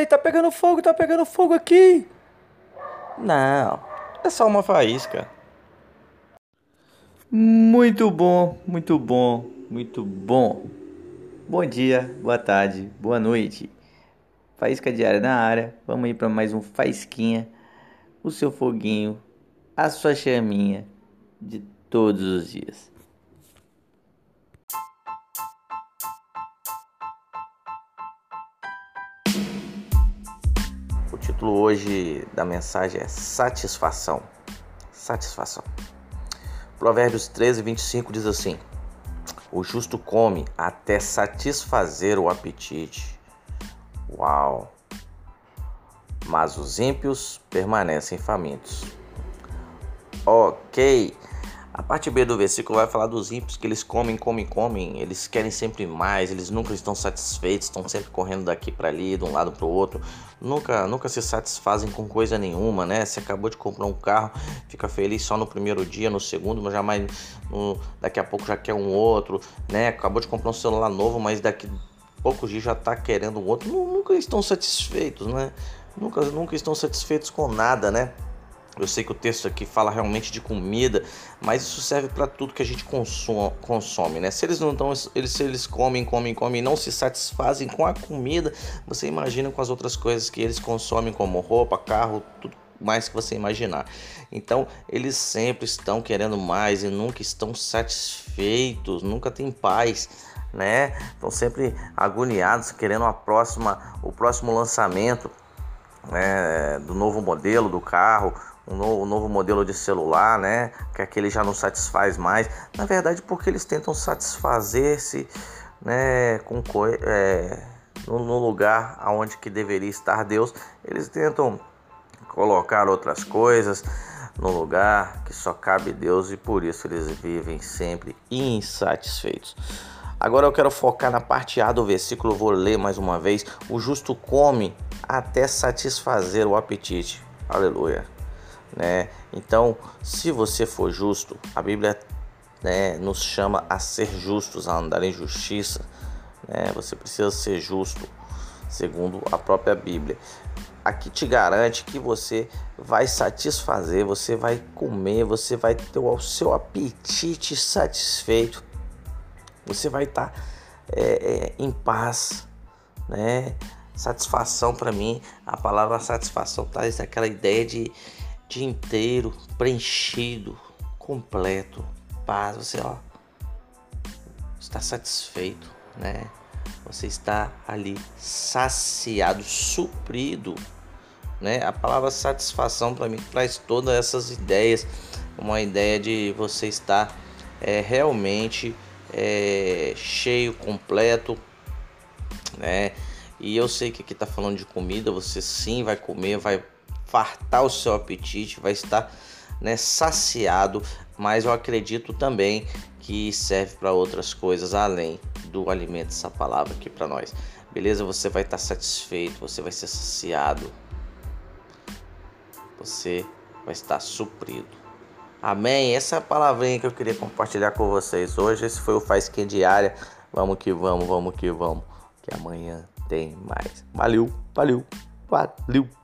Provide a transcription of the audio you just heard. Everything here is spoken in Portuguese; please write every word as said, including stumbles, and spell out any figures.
Ai, tá pegando fogo, tá pegando fogo aqui. Não, é só uma faísca. Muito bom, muito bom, muito bom. Bom dia, boa tarde, boa noite. Faísca diária na área. Vamos aí para mais um Faísquinha. O seu foguinho, a sua chaminha de todos os dias. O título hoje da mensagem é satisfação. Satisfação. Provérbios treze, vinte e cinco diz assim: o justo come até satisfazer o apetite. Uau! Mas os ímpios permanecem famintos. Ok. A parte B do versículo vai falar dos ímpios, que eles comem, comem, comem, eles querem sempre mais, eles nunca estão satisfeitos, estão sempre correndo daqui para ali, de um lado para o outro, nunca, nunca se satisfazem com coisa nenhuma, né? Você acabou de comprar um carro, fica feliz só no primeiro dia, no segundo, mas jamais no, daqui a pouco já quer um outro, né? Acabou de comprar um celular novo, mas daqui a poucos dias já está querendo um outro, nunca estão satisfeitos, né? Nunca, nunca estão satisfeitos com nada, né? Eu sei que o texto aqui fala realmente de comida, mas isso serve para tudo que a gente consome, consome, né? Se eles não estão, eles, se eles comem, comem, comem e não se satisfazem com a comida, você imagina com as outras coisas que eles consomem, como roupa, carro, tudo mais que você imaginar. Então, eles sempre estão querendo mais e nunca estão satisfeitos, nunca têm paz, né? Estão sempre agoniados, querendo a próxima, o próximo lançamento, né, do novo modelo do carro, um novo, um novo modelo de celular, né, que aquele já não satisfaz mais. Na verdade, porque eles tentam satisfazer-se, né, com é, no, no lugar aonde que deveria estar Deus, eles tentam colocar outras coisas no lugar que só cabe Deus, e por isso eles vivem sempre insatisfeitos. Agora eu quero focar na parte A do versículo, vou ler mais uma vez. O justo come até satisfazer o apetite. Aleluia. Né? Então, se você for justo, a Bíblia, né, nos chama a ser justos, a andar em justiça. Né? Você precisa ser justo, segundo a própria Bíblia. Aqui te garante que você vai satisfazer, você vai comer, você vai ter o seu apetite satisfeito. Você vai estar é, é, em paz, né? Satisfação, para mim, a palavra satisfação traz aquela ideia de, de inteiro, preenchido, completo, paz. Você ó, está satisfeito, né? Você está ali saciado, suprido, né? A palavra satisfação para mim traz todas essas ideias, uma ideia de você estar é, realmente É, cheio, completo, né? E eu sei que aqui tá falando de comida, você sim vai comer, vai fartar o seu apetite, vai estar, né, saciado, mas eu acredito também que serve para outras coisas além do alimento, essa palavra aqui para nós, beleza? Você vai estar satisfeito, você vai ser saciado, você vai estar suprido. Amém? Essa é a palavrinha que eu queria compartilhar com vocês hoje. Esse foi o Faísquinha Diária. Vamos que vamos, vamos que vamos, que amanhã tem mais. Valeu, valeu, valeu.